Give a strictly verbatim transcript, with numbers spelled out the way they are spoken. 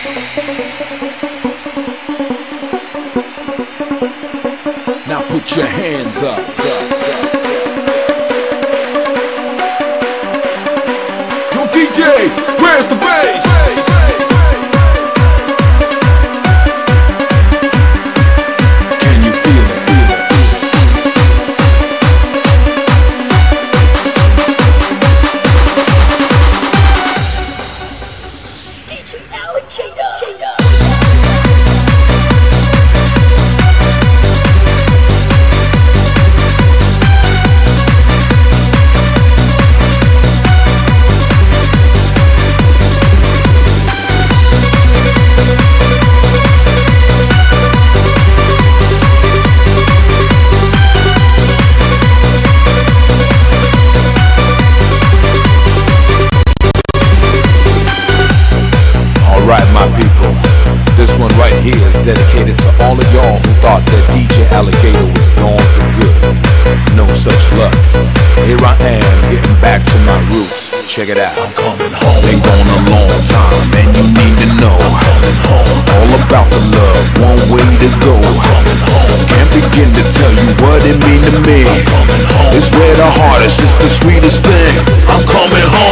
Now put your hands up. Yo, D J, where's the bass? Can you feel it? D J Alligator. Alright, my people, this one right here is dedicated to all of y'all who thought that D J Alligator was gone for good. No such luck. Here I am, getting back to my roots. Check it out. I'm coming home. Been gone a long time, and you need to know. I'm coming home. All about the love, one way to go. I'm coming home. Can't begin to tell you what it mean to me. I'm coming home. It's where the hardest, it's the sweetest thing. I'm coming home.